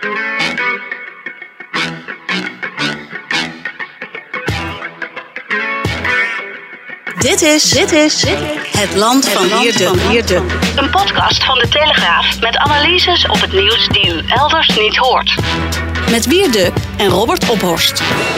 Dit is Het Land van Wierde. Een podcast van De Telegraaf met analyses op het nieuws die u elders niet hoort. Met Wierde en Robert Ophorst.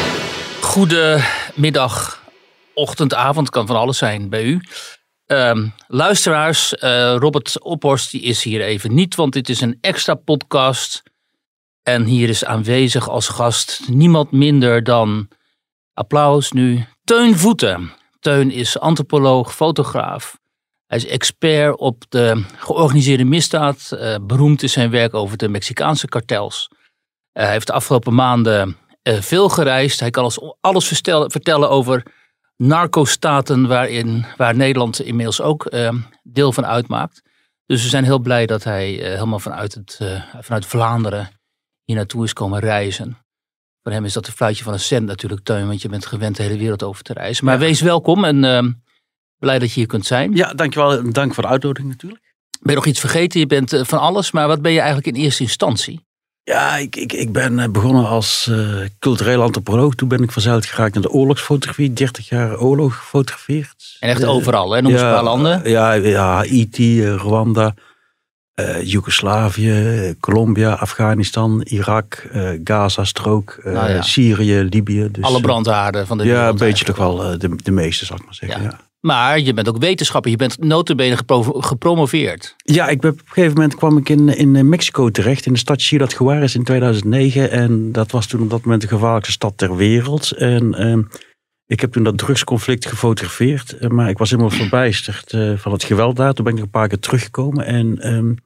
Goedemiddag, ochtend, avond, kan van alles zijn bij u. Luisteraars, Robert Ophorst die is hier even niet, want dit is een extra podcast. En hier is aanwezig als gast niemand minder dan, applaus nu, Teun Voeten. Teun is antropoloog, fotograaf. Hij is expert op de georganiseerde misdaad. Beroemd is zijn werk over de Mexicaanse kartels. Hij heeft de afgelopen maanden veel gereisd. Hij kan ons alles vertellen over narcostaten waar Nederland inmiddels ook deel van uitmaakt. Dus we zijn heel blij dat hij helemaal vanuit Vlaanderen hier naartoe is komen reizen. Voor hem is dat een fluitje van een cent natuurlijk, Teun, want je bent gewend de hele wereld over te reizen. Maar wees welkom en blij dat je hier kunt zijn. Ja, dankjewel. Dank voor de uitnodiging natuurlijk. Ben je nog iets vergeten? Je bent van alles, maar wat ben je eigenlijk in eerste instantie? Ja, ik ben begonnen als cultureel antropoloog. Toen ben ik vanzelf geraakt naar de oorlogsfotografie. 30 jaar oorlog gefotografeerd. En echt overal, hè? Noem eens een paar landen. Ja, Haiti, Rwanda, Joegoslavië, Colombia, Afghanistan, Irak, Gaza-strook, Syrië, Libië. Dus, alle brandhaarden van de wereld. Ja, een beetje toch wel de meeste, zal ik maar zeggen. Ja. Maar je bent ook wetenschapper. Je bent nota bene gepromoveerd. Ja, op een gegeven moment kwam ik in Mexico terecht. In de stad Ciudad Juárez in 2009. En dat was toen op dat moment de gevaarlijkste stad ter wereld. En ik heb toen dat drugsconflict gefotografeerd. Maar ik was helemaal verbijsterd van het geweld daar. Toen ben ik nog een paar keer teruggekomen. En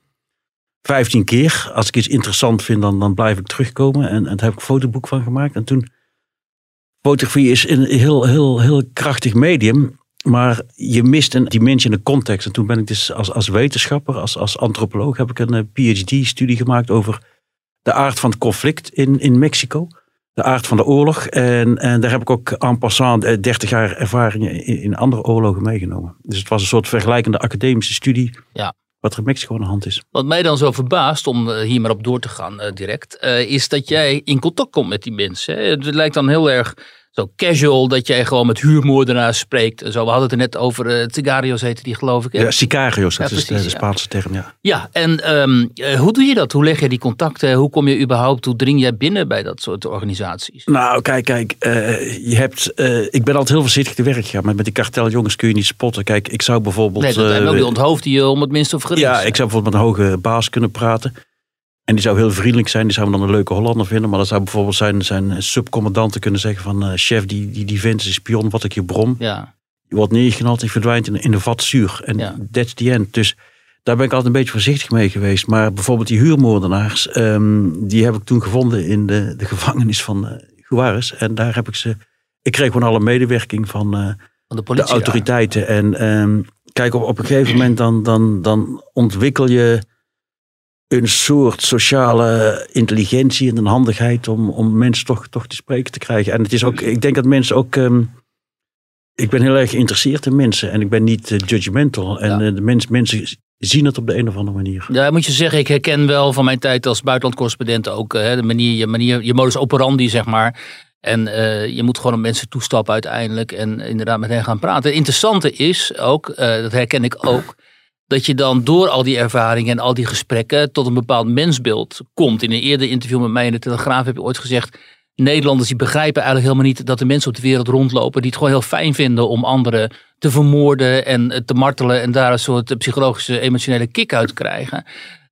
15 keer. Als ik iets interessant vind, dan blijf ik terugkomen. En daar heb ik een fotoboek van gemaakt. En toen, fotografie is een heel krachtig medium. Maar je mist een dimensie in de context. En toen ben ik dus als wetenschapper, als antropoloog, heb ik een PhD-studie gemaakt over de aard van het conflict in Mexico. De aard van de oorlog. En daar heb ik ook en passant 30 jaar ervaring in andere oorlogen meegenomen. Dus het was een soort vergelijkende academische studie. Ja. Wat er in Mexico aan de hand is. Wat mij dan zo verbaast, om hier maar op door te gaan direct, is dat jij in contact komt met die mensen. Hè? Het lijkt dan heel erg zo casual dat jij gewoon met huurmoordenaars spreekt. Zo, we hadden het er net over, Tigarios heette die geloof ik. Hè? Ja, sicarios, dat is de Spaanse term, ja. Ja, en hoe doe je dat? Hoe leg je die contacten? Hoe kom je überhaupt, hoe dring jij binnen bij dat soort organisaties? Nou, kijk, je hebt, ik ben altijd heel voorzichtig te werk gegaan. Met die karteljongens kun je niet spotten. Kijk, ik zou bijvoorbeeld... Nee, dat zijn ook die onthoofd die je om het minste of gericht. Ja, ik zou bijvoorbeeld met een hoge baas kunnen praten. En die zou heel vriendelijk zijn. Die zou dan een leuke Hollander vinden. Maar dat zou bijvoorbeeld zijn subcommandanten kunnen zeggen van... chef, die vent is een spion, wat ik je brom. Ja. Je wordt neergeknald en je verdwijnt in een vat zuur. En that's the end. Dus daar ben ik altijd een beetje voorzichtig mee geweest. Maar bijvoorbeeld die huurmoordenaars... die heb ik toen gevonden in de gevangenis van Juárez. En daar heb ik ze... Ik kreeg gewoon alle medewerking van de politie, de autoriteiten. Ja. En kijk, op een gegeven moment dan ontwikkel je... een soort sociale intelligentie en een handigheid om mensen toch te spreken te krijgen. En het is ook, ik denk dat mensen ook... ik ben heel erg geïnteresseerd in mensen en ik ben niet judgmental. En de mensen zien het op de een of andere manier. Ja, moet je zeggen, ik herken wel van mijn tijd als buitenlandcorrespondent ook de manier, je modus operandi, zeg maar. En je moet gewoon op mensen toestappen uiteindelijk en inderdaad met hen gaan praten. Het interessante is ook, dat herken ik ook, dat je dan door al die ervaringen en al die gesprekken tot een bepaald mensbeeld komt. In een eerder interview met mij in de Telegraaf heb je ooit gezegd... Nederlanders die begrijpen eigenlijk helemaal niet dat de mensen op de wereld rondlopen... die het gewoon heel fijn vinden om anderen te vermoorden en te martelen... en daar een soort psychologische, emotionele kick uit te krijgen.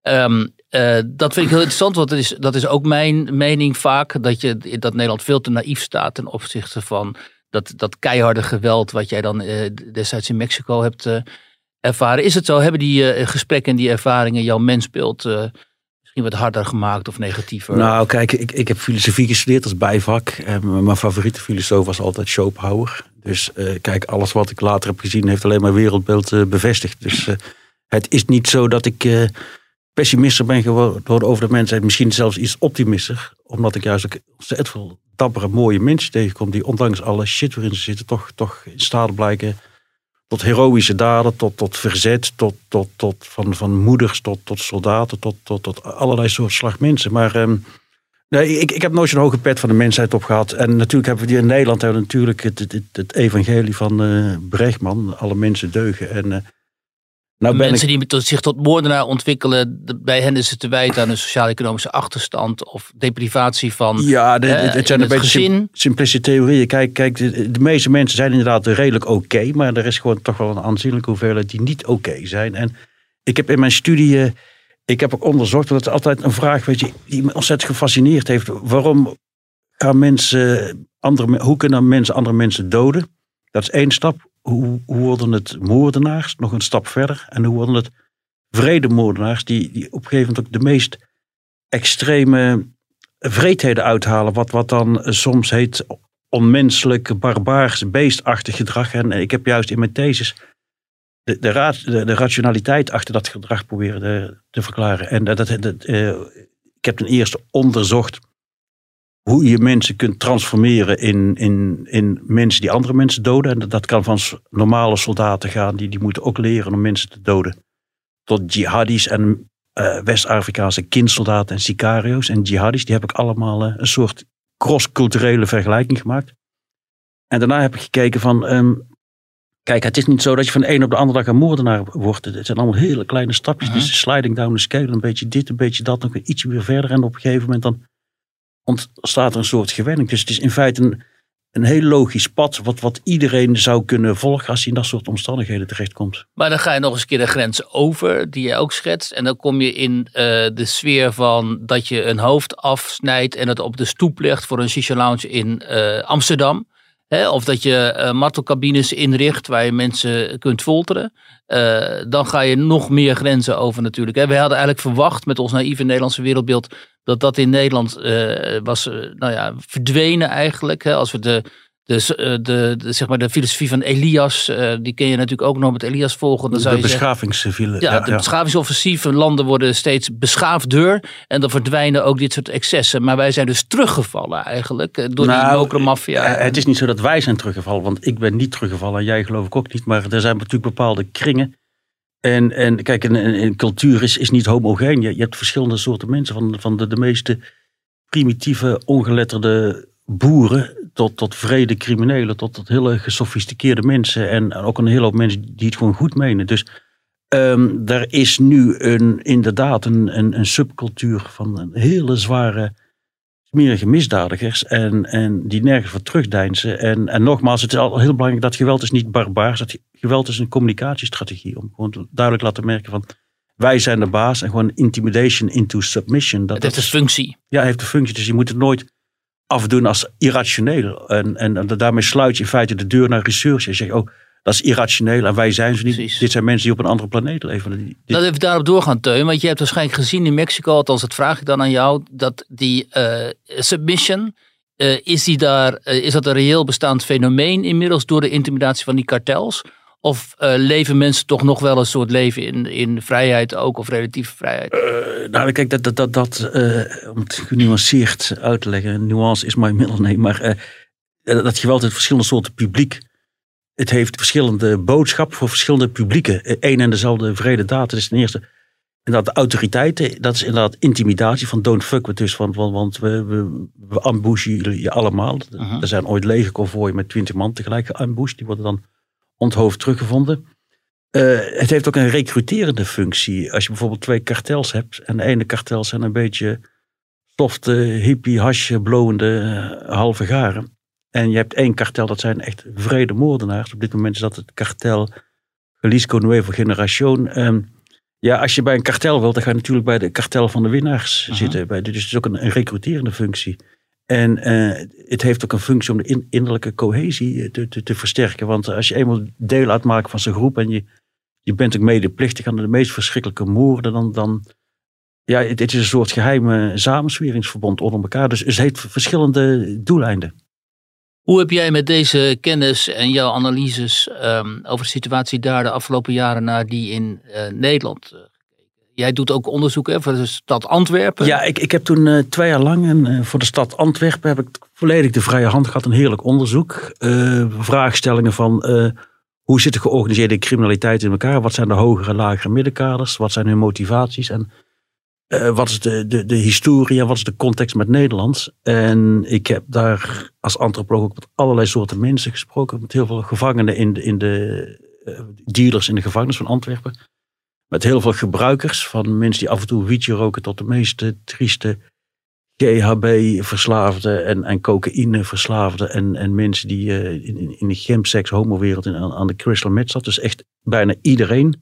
Dat vind ik heel interessant, want dat is ook mijn mening vaak... dat Nederland veel te naïef staat ten opzichte van dat keiharde geweld... wat jij dan destijds in Mexico hebt ervaren. Is het zo? Hebben die gesprekken en die ervaringen jouw mensbeeld misschien wat harder gemaakt of negatiever? Nou, kijk, ik heb filosofie gestudeerd als bijvak. Mijn favoriete filosoof was altijd Schopenhauer. Dus kijk, alles wat ik later heb gezien heeft alleen mijn wereldbeeld bevestigd. Dus het is niet zo dat ik pessimistischer ben geworden over de mensheid. Misschien zelfs iets optimistischer. Omdat ik juist ook ontzettend veel dappere, mooie mensen tegenkom. Die ondanks alle shit waarin ze zitten toch in staat blijken tot heroïsche daden, tot verzet, tot van moeders, tot soldaten, tot allerlei soorten slag mensen. Maar nee, ik heb nooit zo'n hoge pet van de mensheid op gehad. En natuurlijk hebben we in Nederland natuurlijk het evangelie van Bregman, alle mensen deugen. En mensen die zich tot moordenaar ontwikkelen, bij hen is het te wijten aan een sociaal-economische achterstand of deprivatie van het zijn een beetje gezin. Simplistische theorieën. Kijk, de meeste mensen zijn inderdaad redelijk oké, maar er is gewoon toch wel een aanzienlijke hoeveelheid die niet oké zijn. En ik heb in mijn studie, ik heb ook onderzocht, want het is altijd een vraag, weet je, die me ontzettend gefascineerd heeft. Waarom gaan hoe kunnen mensen andere mensen doden? Dat is één stap. Hoe worden het moordenaars? Nog een stap verder. En hoe worden het vredemoordenaars die op een gegeven moment ook de meest extreme wreedheden uithalen. Wat dan soms heet onmenselijk, barbaars, beestachtig gedrag. En ik heb juist in mijn thesis de rationaliteit achter dat gedrag proberen te verklaren. En ik heb ten eerste onderzocht hoe je mensen kunt transformeren in mensen die andere mensen doden. En dat kan van normale soldaten gaan, die moeten ook leren om mensen te doden. Tot jihadis en West-Afrikaanse kindsoldaten en sicario's. En jihadis, die heb ik allemaal een soort cross-culturele vergelijking gemaakt. En daarna heb ik gekeken van, kijk, het is niet zo dat je van de een op de andere dag een moordenaar wordt. Het zijn allemaal hele kleine stapjes. Het is sliding down the scale, een beetje dit, een beetje dat, nog ietsje weer verder. En op een gegeven moment dan ontstaat er een soort gewenning. Dus het is in feite een heel logisch pad wat iedereen zou kunnen volgen als hij in dat soort omstandigheden terechtkomt. Maar dan ga je nog eens een keer de grens over, die jij ook schetst. En dan kom je in de sfeer van dat je een hoofd afsnijdt en het op de stoep legt voor een shisha lounge in Amsterdam. Of dat je martelcabines inricht waar je mensen kunt folteren. Dan ga je nog meer grenzen over natuurlijk. We hadden eigenlijk verwacht met ons naïeve Nederlandse wereldbeeld dat in Nederland was verdwenen eigenlijk. Als we zeg maar de filosofie van Elias, die ken je natuurlijk ook nog met Elias volgen. Dan zou je de beschavingsoffensieve landen worden steeds beschaafder en dan verdwijnen ook dit soort excessen. Maar wij zijn dus teruggevallen eigenlijk door die mokromafia. Het is niet zo dat wij zijn teruggevallen, want ik ben niet teruggevallen en jij geloof ik ook niet. Maar er zijn natuurlijk bepaalde kringen. En kijk, een cultuur is niet homogeen. Je hebt verschillende soorten mensen, van de meeste primitieve, ongeletterde boeren tot vrede criminelen, tot hele gesofisticeerde mensen en ook een hele hoop mensen die het gewoon goed menen. Dus er is nu inderdaad een subcultuur van een hele zware, smerige misdadigers en die nergens voor terugdeinzen. En nogmaals, het is al heel belangrijk dat geweld is niet barbaars. Dat geweld is een communicatiestrategie om gewoon duidelijk laten merken van wij zijn de baas en gewoon intimidation into submission. Het heeft een functie. Ja, het heeft een functie, dus je moet het nooit afdoen als irrationeel. En daarmee sluit je in feite de deur naar research. Je zegt, dat is irrationeel en wij zijn ze niet. Precies. Dit zijn mensen die op een andere planeet leven. Laten we even daarop doorgaan, Teun. Want je hebt waarschijnlijk gezien in Mexico, althans dat vraag ik dan aan jou, dat die submission, is dat een reëel bestaand fenomeen inmiddels door de intimidatie van die kartels? Of leven mensen toch nog wel een soort leven in vrijheid ook, of relatieve vrijheid? Kijk, om het genuanceerd uit te leggen, nuance is my middle name, maar dat geweld heeft verschillende soorten publiek. Het heeft verschillende boodschappen voor verschillende publieken. Eén en dezelfde wrede daad. Dat is ten eerste inderdaad de autoriteiten. Dat is inderdaad intimidatie van don't fuck with us. Want we ambushen je allemaal. Uh-huh. Er zijn ooit legerconvooien met 20 man tegelijk geambushed. Die worden dan onthoofd teruggevonden. Het heeft ook een recruterende functie. Als je bijvoorbeeld 2 kartels hebt. En de ene kartel zijn een beetje softe, hippie, hasje, blowende, halve garen. En je hebt 1 kartel, dat zijn echt vrede moordenaars. Op dit moment is dat het kartel Jalisco Nuevo Generación. Als je bij een kartel wilt, dan ga je natuurlijk bij de kartel van de winnaars zitten. Dus het is ook een recruterende functie. En het heeft ook een functie om de innerlijke cohesie te versterken. Want als je eenmaal deel uitmaakt van zo'n groep en je bent ook medeplichtig aan de meest verschrikkelijke moorden, dan het is een soort geheime samensweringsverbond onder elkaar. Dus het heeft verschillende doeleinden. Hoe heb jij met deze kennis en jouw analyses over de situatie daar de afgelopen jaren naar die in Nederland gekeken? Jij doet ook onderzoek voor de stad Antwerpen. Ja, ik heb toen 2 jaar lang voor de stad Antwerpen heb ik volledig de vrije hand gehad. Een heerlijk onderzoek. Vraagstellingen van hoe zit de georganiseerde criminaliteit in elkaar? Wat zijn de hogere en lagere middenkaders? Wat zijn hun motivaties? En wat is de historie en wat is de context met Nederland? En ik heb daar als antropoloog ook met allerlei soorten mensen gesproken. Met heel veel gevangenen in de dealers in de gevangenis van Antwerpen. Met heel veel gebruikers, van mensen die af en toe wietje roken tot de meest trieste GHB-verslaafden en cocaïne-verslaafden. En mensen die in de chemsex homo-wereld aan de crystal meth zat. Dus echt bijna iedereen.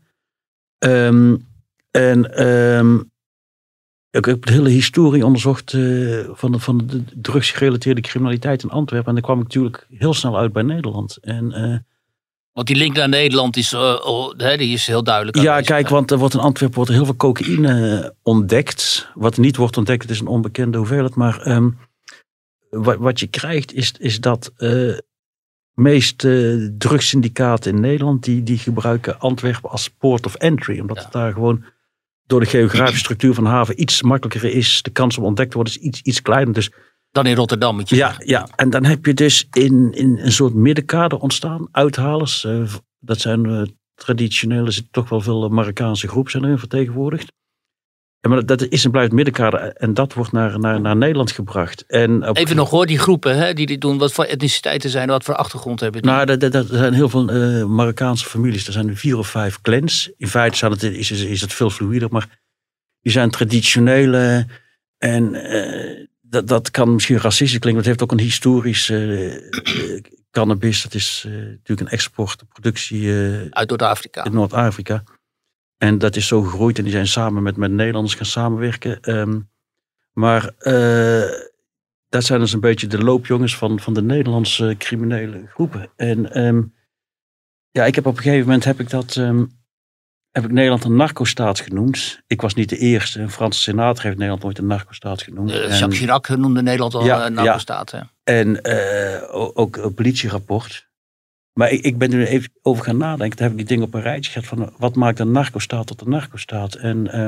Ik heb de hele historie onderzocht van de drugsgerelateerde criminaliteit in Antwerpen. En daar kwam ik natuurlijk heel snel uit bij Nederland. Want die link naar Nederland die is heel duidelijk. Ja, kijk, want er wordt in Antwerpen heel veel cocaïne ontdekt. Wat niet wordt ontdekt, het is een onbekende hoeveelheid. Maar wat je krijgt is dat meeste drugssyndicaten in Nederland die gebruiken Antwerpen als port of entry. Omdat het daar gewoon door de geografische structuur van de haven iets makkelijker is. De kans om ontdekt te worden is iets kleiner. Dus dan in Rotterdam moet je zeggen. Ja, en dan heb je dus in een soort middenkader ontstaan. Uithalers, dat zijn traditioneel, er zitten toch wel veel Marokkaanse groepen zijn erin vertegenwoordigd. Maar dat is en blijft middenkader en dat wordt naar Nederland gebracht. Even nog hoor, die groepen die dit doen, wat voor etniciteiten zijn, wat voor achtergrond hebben die? Nou, er zijn heel veel Marokkaanse families. Er zijn 4 of 5 clans. In feite is het veel fluider, maar die zijn traditionele en dat kan misschien racistisch klinken, maar het heeft ook een historisch cannabis. Dat is natuurlijk een exportproductie uit Noord-Afrika. In Noord-Afrika. En dat is zo gegroeid en die zijn samen met Nederlanders gaan samenwerken. Maar dat zijn dus een beetje de loopjongens van de Nederlandse criminele groepen. En ik heb op een gegeven moment heb ik Nederland een narcostaat genoemd. Ik was niet de eerste. Een Franse senator heeft Nederland nooit een narcostaat genoemd. Jacques Chirac noemde Nederland al een narcostaat. Ja. En ook een politierapport. Maar ik ben er even over gaan nadenken. Toen heb ik die dingen op een rijtje gehad van wat maakt een narcostaat tot een narcostaat. En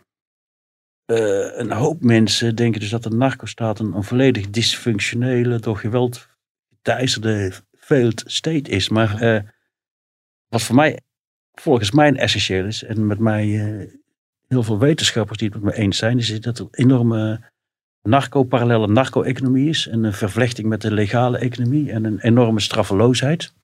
een hoop mensen denken dus dat een narcostaat een volledig dysfunctionele, door geweld geteisterde failed state is. Maar wat voor mij volgens mij essentieel is, en met mij heel veel wetenschappers die het met me eens zijn, is dat er enorme parallele narco-economie is. En een vervlechting met de legale economie en een enorme straffeloosheid.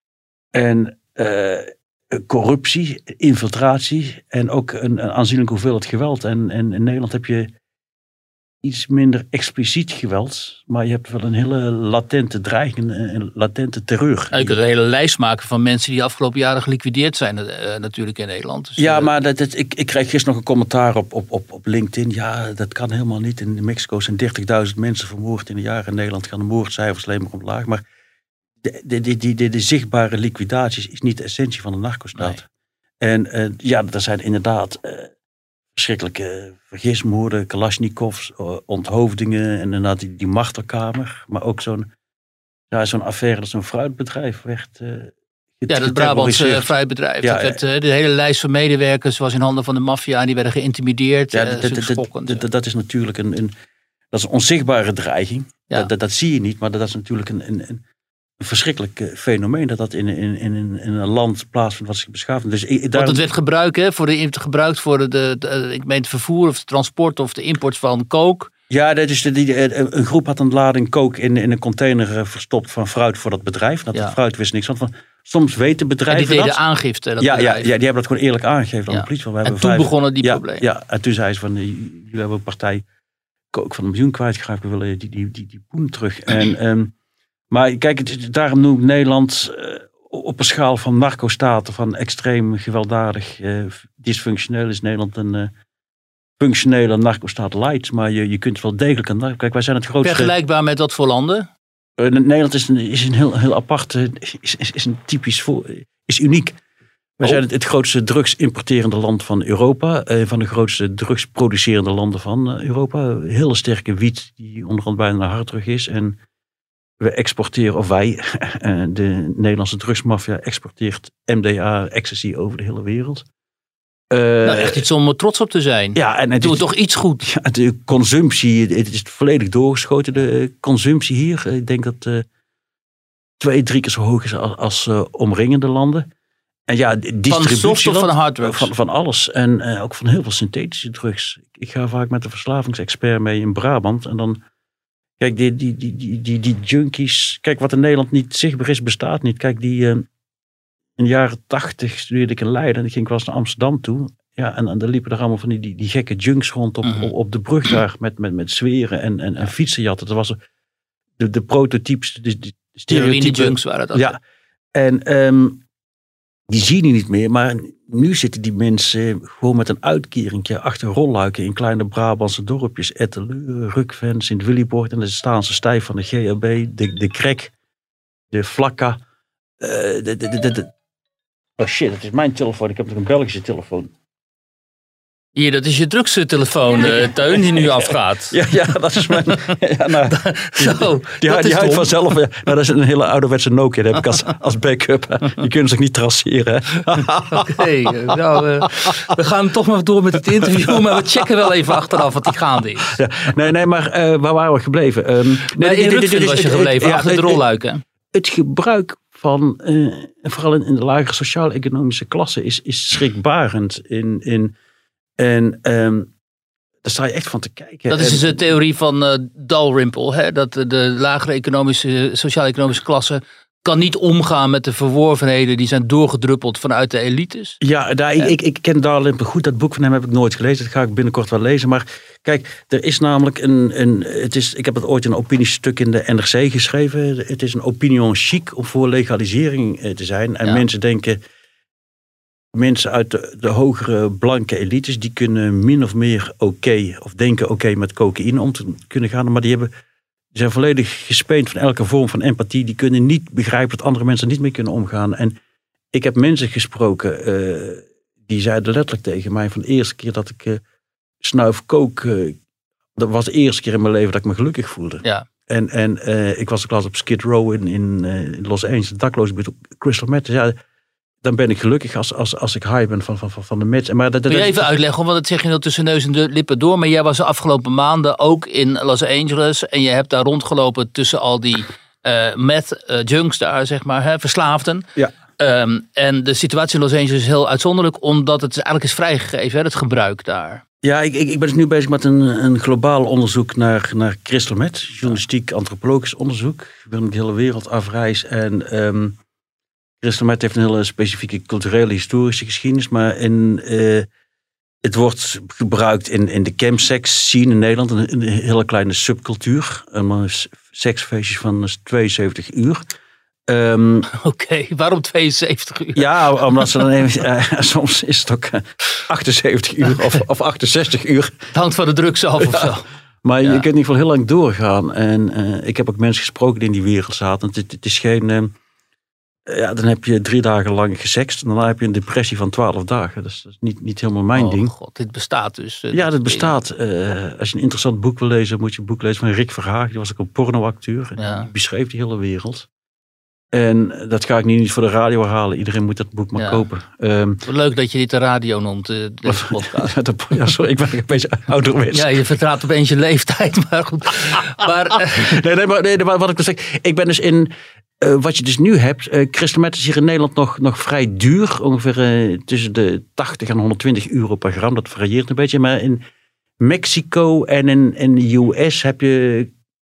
En corruptie, infiltratie en ook een aanzienlijke hoeveelheid geweld. En in Nederland heb je iets minder expliciet geweld, maar je hebt wel een hele latente dreiging, een latente terreur. Je kunt een hele lijst maken van mensen die afgelopen jaren geliquideerd zijn natuurlijk in Nederland. Dus, ja, maar ik kreeg gisteren nog een commentaar op LinkedIn. Ja, dat kan helemaal niet. In Mexico zijn 30.000 mensen vermoord in een jaar. In Nederland gaan de moordcijfers alleen maar omlaag. Maar de zichtbare liquidaties is niet de essentie van de narcostaat. Nee. En er zijn inderdaad verschrikkelijke vergismoorden, Kalashnikovs, onthoofdingen en inderdaad die martelkamer. Maar ook zo'n affaire dat zo'n fruitbedrijf werd dat Brabantse fruitbedrijf. Ja, de hele lijst van medewerkers was in handen van de maffia en die werden geïntimideerd. Ja, dat is natuurlijk een onzichtbare dreiging. Ja. Dat zie je niet, maar dat is natuurlijk een verschrikkelijk fenomeen dat in een land plaatsvindt wat zich beschaafd. Dus want het werd gebruikt voor het vervoer of het transport of de import van coke. Ja, een groep had een lading coke in een container verstopt van fruit voor dat bedrijf. Dat fruit wist niks van. Soms weten bedrijven dat. En die deden aangifte. Die hebben dat gewoon eerlijk aangegeven aan de politie. En toen begonnen die problemen. Ja, en toen zei ze van, jullie hebben een partij coke van $1 miljoen kwijtgeraakt. We willen die poen terug. Maar kijk, daarom noem ik Nederland op een schaal van narcostaten, van extreem gewelddadig, dysfunctioneel is Nederland een functionele narcostaat light. Maar je kunt wel degelijk kijk, wij zijn het grootste. Vergelijkbaar met wat voor landen? Nederland is een heel apart, is uniek. Wij zijn het grootste drugsimporterende land van Europa. Van de grootste drugsproducerende landen van Europa. Hele sterke wiet die onderhand bijna naar harddrug is. En we exporteren, of wij, de Nederlandse drugsmafia exporteert MDA, ecstasy over de hele wereld. Echt iets om trots op te zijn. Ja, en doe toch iets goed. Ja, de consumptie, het is volledig doorgeschoten, de consumptie hier. Ik denk dat 2-3 keer zo hoog is als omringende landen. En ja, Van soft of van harddrugs? Van alles. En ook van heel veel synthetische drugs. Ik ga vaak met een verslavingsexpert mee in Brabant. En dan, kijk, die junkies. Kijk, wat in Nederland niet zichtbaar is, bestaat niet. Kijk, in de jaren 80 studeerde ik in Leiden. En dan ging ik wel eens naar Amsterdam toe. Ja, en dan liepen er allemaal van die gekke junks rond op de brug daar. Met zweren en fietsenjatten. Dat was de prototypes. De stereotype junks waren dat. Ja, en die zie je niet meer. Maar nu zitten die mensen gewoon met een uitkeringje achter rolluiken in kleine Brabantse dorpjes. Etteleur, Rukven, Sint-Willibrord. En dan staan ze stijf van de GHB, de crack, de flakka. Oh shit, dat is mijn telefoon. Ik heb nog een Belgische telefoon. Hier, dat is je drugstelefoon, Teun, die nu afgaat. Ja, dat is mijn... Ja, nou, Zo, die houdt vanzelf... Ja, nou, dat is een hele ouderwetse Nokia. Dat heb ik als backup. Die kunnen zich niet traceren. Oké, nou, we gaan toch maar door met het interview. Maar we checken wel even achteraf wat die gaande is. Ja, nee, maar waar waren we gebleven? In Rukven was je gebleven, achter de rolluiken. Het gebruik van, vooral in de lagere sociaal-economische klasse, is schrikbarend. En daar sta je echt van te kijken. Dat is dus de theorie van Dalrymple. Hè? Dat de lagere sociaal-economische klasse kan niet omgaan met de verworvenheden die zijn doorgedruppeld vanuit de elites. Ja, ik ken Dalrymple goed. Dat boek van hem heb ik nooit gelezen. Dat ga ik binnenkort wel lezen. Maar kijk, er is namelijk ik heb het ooit een opiniestuk in de NRC geschreven. Het is een opinion chic om voor legalisering te zijn. En mensen denken... Mensen uit de hogere blanke elites, die kunnen min of meer of denken oké met cocaïne om te kunnen gaan. Maar die zijn volledig gespeend van elke vorm van empathie. Die kunnen niet begrijpen dat andere mensen niet mee kunnen omgaan. En ik heb mensen gesproken, die zeiden letterlijk tegen mij van de eerste keer dat ik snuif coke, dat was de eerste keer in mijn leven dat ik me gelukkig voelde. Ja. En ik was op Skid Row in Los Angeles, dakloos buurt op Crystal Meth. Ja, dan ben ik gelukkig als ik high ben van de meth. Maar Wil je even uitleggen, want dat zeg je nou tussen neus en de lippen door. Maar jij was de afgelopen maanden ook in Los Angeles. En je hebt daar rondgelopen tussen al die meth junks daar, zeg maar, verslaafden. Ja. En de situatie in Los Angeles is heel uitzonderlijk, omdat het eigenlijk is vrijgegeven, hè, het gebruik daar. Ja, ik ben dus nu bezig met een globaal onderzoek naar crystal meth. Journalistiek, antropologisch onderzoek. Ik ben de hele wereld afreis en... Crystal meth heeft een hele specifieke culturele, historische geschiedenis. Maar het wordt gebruikt in de campsex scene in Nederland. Een hele kleine subcultuur. Seksfeestjes van 72 uur. Oké, waarom 72 uur? Ja, omdat ze dan even... soms is het ook 78 uur of 68 uur. Het hangt van de drugs af of zo. Maar je kunt in ieder geval heel lang doorgaan. En ik heb ook mensen gesproken die in die wereld zaten. Het is geen... dan heb je 3 dagen lang gesext. En daarna heb je een depressie van 12 dagen. Dat is niet helemaal mijn ding. God, dit bestaat dus. Ja, dit bestaat. Als je een interessant boek wil lezen, moet je een boek lezen van Rick Verhaag. Die was ook een pornoacteur. Ja. Die beschreef die hele wereld. En dat ga ik niet voor de radio herhalen. Iedereen moet dat boek maar kopen. Leuk dat je dit de radio noemt, deze podcast. Sorry, ik ben een beetje ouderwets. Ja, je vertraat opeens je leeftijd, maar goed. Nee, maar wat ik wil zeggen. Ik ben dus in... wat je dus nu hebt, crystal meth is hier in Nederland nog vrij duur. Ongeveer tussen de 80 en 120 euro per gram. Dat varieert een beetje. Maar in Mexico en in de US heb je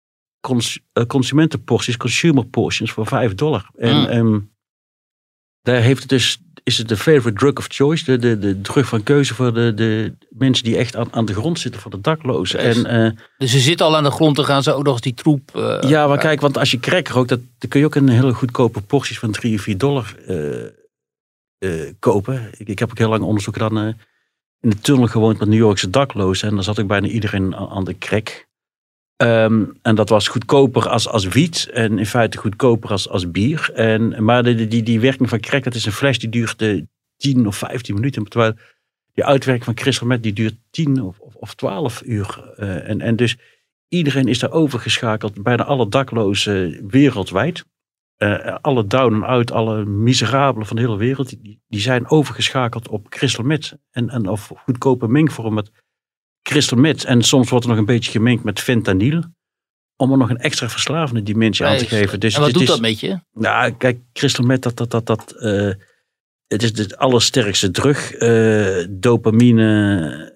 consumentenporties, consumer portions voor $5. En daar is het de favorite drug of choice. De drug van keuze voor de mensen die echt aan de grond zitten, voor de daklozen. Dus ze zitten al aan de grond, dan gaan ze ook nog eens die troep... ja, maar kijk, want als je crack rookt, dan kun je ook een hele goedkope porties van $3 of $4 kopen. Ik heb ook heel lang onderzoek gedaan in de tunnel gewoond met New Yorkse daklozen. En dan zat ik bijna iedereen aan de crack. En dat was goedkoper als wiet. En in feite goedkoper als bier. Maar die werking van crack, dat is een fles die duurt 10 of 15 minuten. Terwijl die uitwerking van crystal meth, die duurt 10 of 12 uur. En dus iedereen is daar overgeschakeld. Bijna alle daklozen wereldwijd. Alle down en out, alle miserabelen van de hele wereld. Die zijn overgeschakeld op crystal meth. Of goedkope mengvorm met crystal meth. En soms wordt er nog een beetje gemengd met fentanyl. om er nog een extra verslavende dimensie aan te geven. Dus en wat doet dat met je? Nou, kijk, crystal meth, het is de allersterkste drug. Dopamine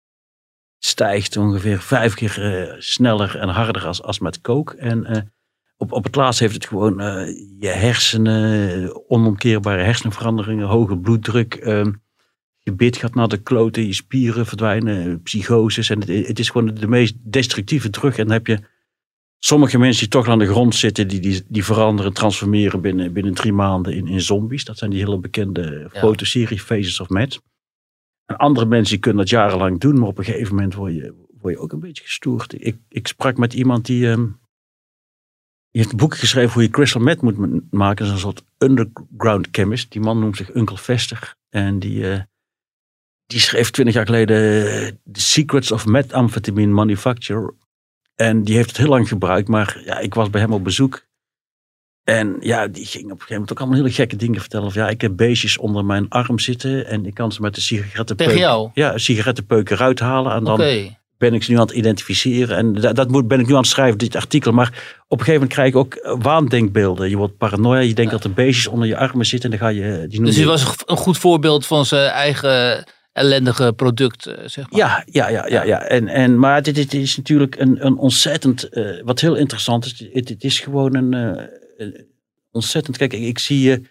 stijgt ongeveer 5 keer sneller en harder als met coke. En op het laatst heeft het gewoon je hersenen, onomkeerbare hersenveranderingen, hoge bloeddruk. Je bit gaat naar de kloten, je spieren verdwijnen, psychoses. En het is gewoon de meest destructieve drug. En dan heb je sommige mensen die toch aan de grond zitten, die veranderen, transformeren binnen 3 maanden in zombies. Dat zijn die hele bekende fotoserie Faces of Meth. En andere mensen die kunnen dat jarenlang doen, maar op een gegeven moment word je ook een beetje gestoord. Ik sprak met iemand die heeft een boek geschreven hoe je crystal meth moet maken. Dat is een soort underground chemist. Die man noemt zich Uncle Fester. En die schreef 20 jaar geleden The Secrets of Methamphetamine Manufacture. En die heeft het heel lang gebruikt. Maar ja, ik was bij hem op bezoek. En ja, die ging op een gegeven moment ook allemaal hele gekke dingen vertellen. Of ja, ik heb beestjes onder mijn arm zitten. En ik kan ze met de sigarettenpeuk. Tegen jou? Ja, sigarettenpeuk eruit halen. En dan ben ik ze nu aan het identificeren. En ben ik nu aan het schrijven, dit artikel. Maar op een gegeven moment krijg ik ook waandenkbeelden. Je wordt paranoia. Je denkt dat er beestjes onder je armen zitten. En dan ga je... Dus hij was een goed voorbeeld van zijn eigen ellendige product, zeg maar. Ja. Maar dit is natuurlijk een ontzettend... wat heel interessant is. Het is gewoon een ontzettend... Kijk, ik zie...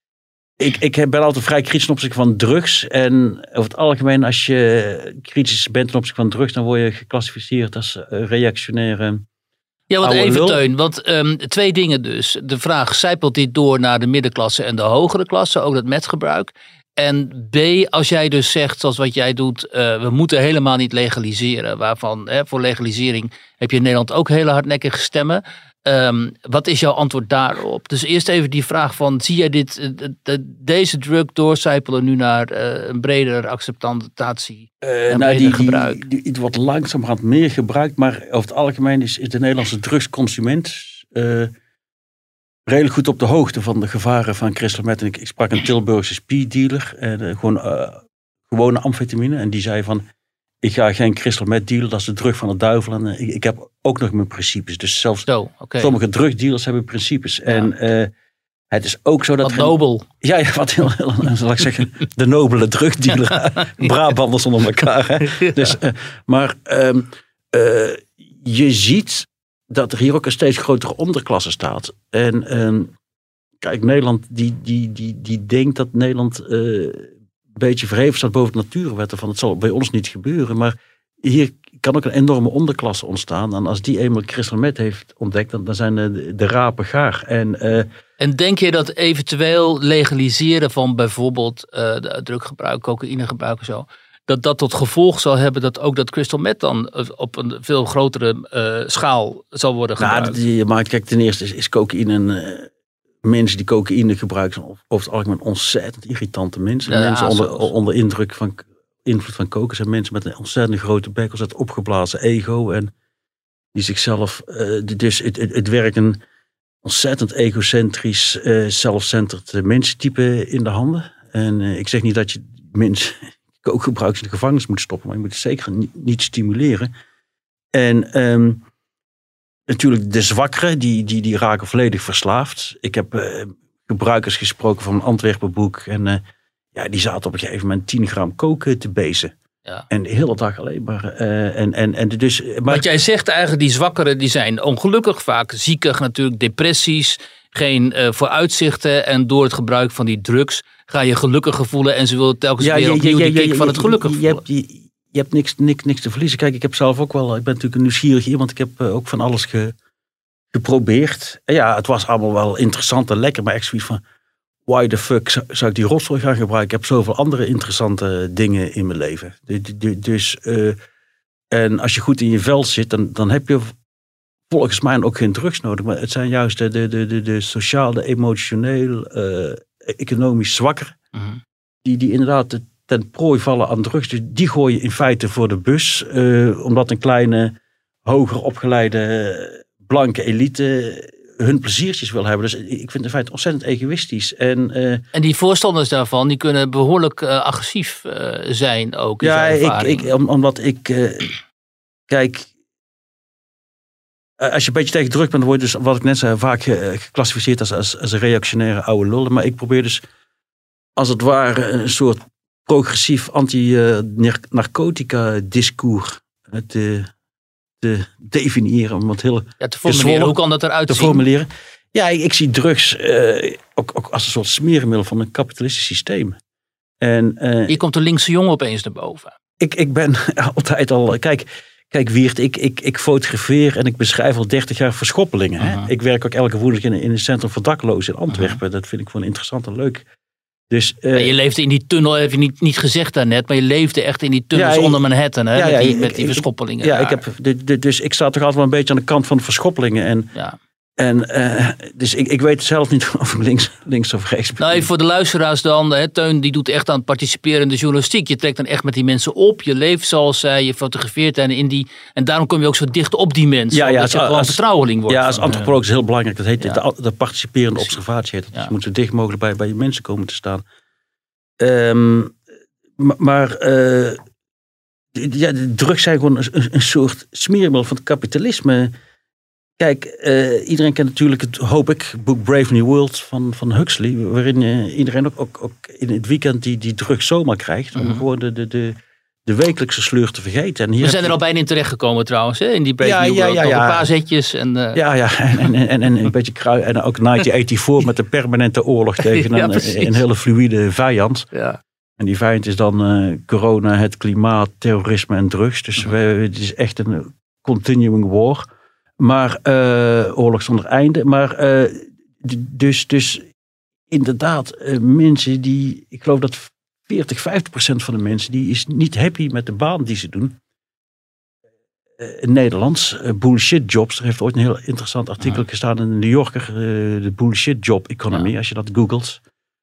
Ik ben altijd vrij kritisch ten opzichte van drugs. En over het algemeen, als je kritisch bent ten opzichte van drugs, dan word je geclassificeerd als reactionaire... Ja, want even Teun, want 2 dingen dus. De vraag, zijpelt dit door naar de middenklasse en de hogere klasse, ook dat metgebruik? En B, als jij dus zegt, zoals wat jij doet, we moeten helemaal niet legaliseren. Waarvan, voor legalisering heb je in Nederland ook hele hardnekkige stemmen. Wat is jouw antwoord daarop? Dus eerst even die vraag van, zie jij deze drug doorcijpelen nu naar een bredere acceptatie en breder gebruik? Die wordt langzamerhand meer gebruikt, maar over het algemeen is de Nederlandse drugsconsument redelijk goed op de hoogte van de gevaren van crystal meth. En ik sprak een Tilburgse speeddealer, gewone amfetamine, en die zei van, ik ga geen crystal meth dealen, dat is de drug van de duivel. En ik heb ook nog mijn principes. Dus zelfs sommige drugdealers hebben principes. Ja. En het is ook zo dat... Wat nobel. Ja, wat heel zal ik zeggen, de nobele drugdealer. Brabanders onder elkaar. Hè? Dus, je ziet dat er hier ook een steeds grotere onderklasse staat. En kijk, Nederland die denkt dat Nederland... een beetje verheven staat boven de natuurwetten van het zal bij ons niet gebeuren. Maar hier kan ook een enorme onderklasse ontstaan. En als die eenmaal crystal meth heeft ontdekt, dan zijn de rapen gaar. En denk je dat eventueel legaliseren van bijvoorbeeld druggebruik, cocaïnegebruik en zo, dat tot gevolg zal hebben dat ook dat crystal meth dan op een veel grotere schaal zal worden gebruikt? Nou, maar kijk, ten eerste is cocaïne... mensen die cocaïne gebruiken zijn over het algemeen ontzettend irritante mensen. Ja, mensen onder invloed van coca zijn mensen met een ontzettend grote bek, ontzettend opgeblazen ego. En die zichzelf... dus het werkt een ontzettend egocentrisch, self-centered mensentype in de handen. En ik zeg niet dat je mensen coke-gebruikers in de gevangenis moet stoppen, maar je moet het zeker niet stimuleren. En... natuurlijk de zwakkeren, die raken volledig verslaafd. Ik heb gebruikers gesproken van een Antwerpenboek. En die zaten op een gegeven moment 10 gram coke te bezen. Ja. En de hele dag alleen maar. Wat jij zegt eigenlijk, die zwakkeren die zijn ongelukkig. Vaak ziekig natuurlijk, depressies. Geen vooruitzichten. En door het gebruik van die drugs ga je gelukkiger voelen. En ze willen telkens weer opnieuw die kick van het gelukkig voelen. Je hebt niks te verliezen. Kijk, ik heb zelf ook wel... Ik ben natuurlijk een nieuwsgierig iemand. Ik heb ook van alles geprobeerd. En ja, het was allemaal wel interessant en lekker. Maar echt zoiets van... Why the fuck zou ik die rotzooi gaan gebruiken? Ik heb zoveel andere interessante dingen in mijn leven. Dus... en als je goed in je vel zit... Dan heb je volgens mij ook geen drugs nodig. Maar het zijn juist de sociaal, de emotioneel... economisch zwakker. Mm-hmm. Die inderdaad... ten prooi vallen aan drugs. Dus die gooi je in feite voor de bus. Omdat een kleine, hoger opgeleide, blanke elite hun pleziertjes wil hebben. Dus ik vind het in feite ontzettend egoïstisch. En die voorstanders daarvan, die kunnen behoorlijk agressief zijn ook. Ja, omdat ik... kijk, als je een beetje tegen druk bent, dan word je dus, wat ik net zei, vaak geclassificeerd als een reactionaire oude lullen. Maar ik probeer dus, als het ware, een soort progressief anti-narcotica-discours te definiëren. Om het heel te formuleren. Hoe kan dat eruit zien? Formuleren. Ja, ik zie drugs ook als een soort smeermiddel van een kapitalistisch systeem. En, hier komt de linkse jongen opeens naar boven. Ik ben altijd al... Kijk Wiert, ik fotografeer en ik beschrijf al 30 jaar verschoppelingen. Hè? Ik werk ook elke woensdag in het Centrum voor Daklozen in Antwerpen. Dat vind ik gewoon interessant en leuk. Dus, je leefde in die tunnel, heb je niet gezegd daarnet, maar je leefde echt in die tunnels onder Manhattan. Hè? Met die verschoppelingen. Ja, dus ik sta toch altijd wel een beetje aan de kant van de verschoppelingen. Dus ik weet zelf niet of ik links of rechts ben. Nou, even voor de luisteraars dan. Teun die doet echt aan participerende journalistiek. Je trekt dan echt met die mensen op. Je leeft zoals zij. Je fotografeert en daarom kom je ook zo dicht op die mensen. Dat je gewoon vertrouweling wordt. Ja, als antropoloog is het heel belangrijk. Dat heet de participerende observatie. Dus je moet zo dicht mogelijk bij je mensen komen te staan. De drugs zijn gewoon een soort smeermiddel van het kapitalisme. Kijk, iedereen kent natuurlijk het, hoop ik, boek Brave New World van Huxley. Waarin iedereen ook in het weekend die drugs zomaar krijgt. Om gewoon de wekelijkse sleur te vergeten. En hier we zijn er al bijna in terechtgekomen trouwens, hè? In die Brave New World. Nog een paar zetjes. En een beetje krui. En ook 1984 met de permanente oorlog tegen een hele fluïde vijand. Ja. En die vijand is dan corona, het klimaat, terrorisme en drugs. Dus het is echt een continuing war. Maar oorlog zonder einde. Maar dus inderdaad, mensen die, ik geloof dat 40-50% van de mensen, die is niet happy met de baan die ze doen. In Nederlands, bullshit jobs. Er heeft ooit een heel interessant artikel gestaan in de New Yorker, de bullshit job economy, als je dat googelt.